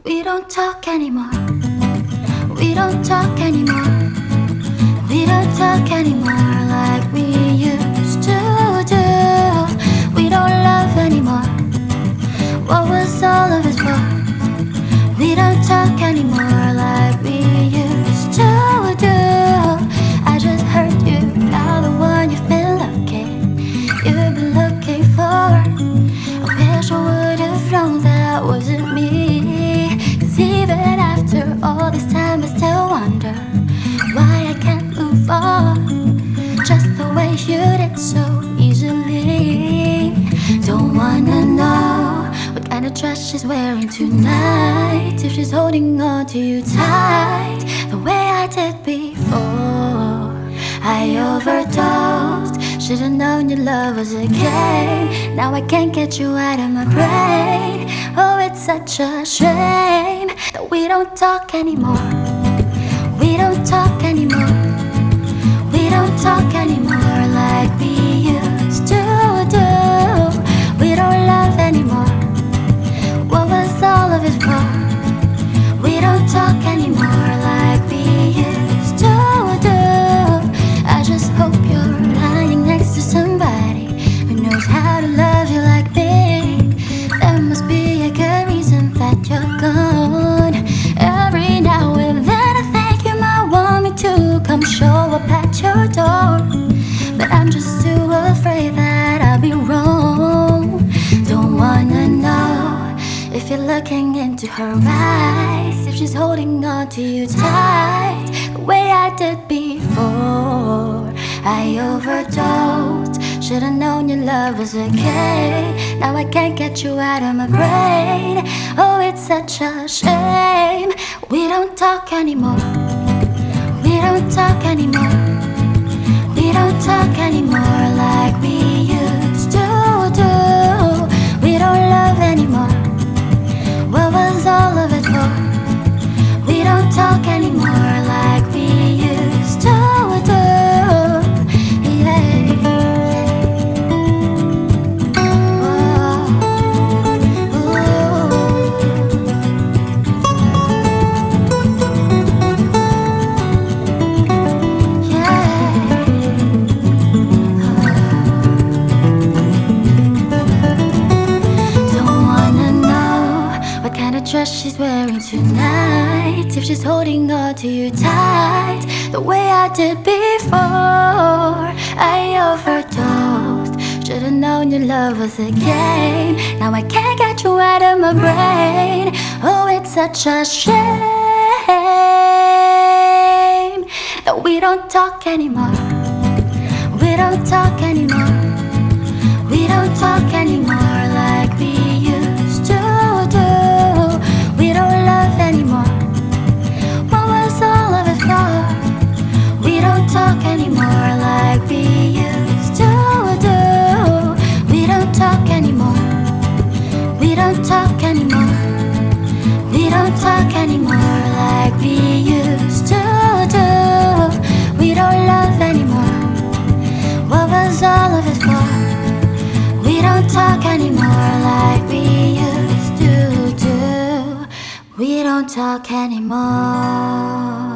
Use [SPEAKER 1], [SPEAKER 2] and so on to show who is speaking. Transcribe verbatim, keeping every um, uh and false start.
[SPEAKER 1] We don't talk anymore. We don't talk anymore. We don't talk anymore like we used to do. We don't love anymore. What was all of it for? We don't talk anymore like we used to do. I just heard you found the one you've been looking, you've been looking for. I wish I would have known that wasn't me. 'Cause even after all this time I still wonder why I can't move on just the way you did so easily. Don't wanna know what kind of dress she's wearing tonight, if she's holding on to you tight the way I did before. I overdosed, should've known your love was a game. Now I can't get you out of my brain. Oh, it's such a shame that we don't talk anymore. We don't talk anymore. We don't talk anymore like we used to do. We don't love anymore. What was all of it for? We don't talk anymore like we used to do. I just hope you're lying next to somebody who knows how to love you like me. There must be a good reason that you're gone. Every now and then I think you might want me to come show up at your door, but I'm just too afraid that I'll be wrong. Don't wanna know if you're looking into her eyes, if she's holding on to you tight the way I did before. I overdosed, should've known your love was a game. Now I can't get you out of my brain. Oh, it's such a shame. We don't talk anymore. We don't talk anymore. We don't talk anymore like we used to do. We don't love anymore. What was all of it for? We don't talk anymore like we used to do. Yeah. Oh. Dress she's wearing tonight, if she's holding on to you tight the way I did before. I overdosed, should've known your love was a game. Now I can't get you out of my brain. Oh, it's such a shame that we don't talk anymore. We don't talk anymore. We don't talk anymore like we used to do. We don't love anymore. What was all of it for? We don't talk anymore like we used to do. We don't talk anymore. We don't talk anymore. We don't talk anymore like we used to do. We don't love anymore. What was all of it for? We don't talk anymore like we used to do. We don't talk anymore.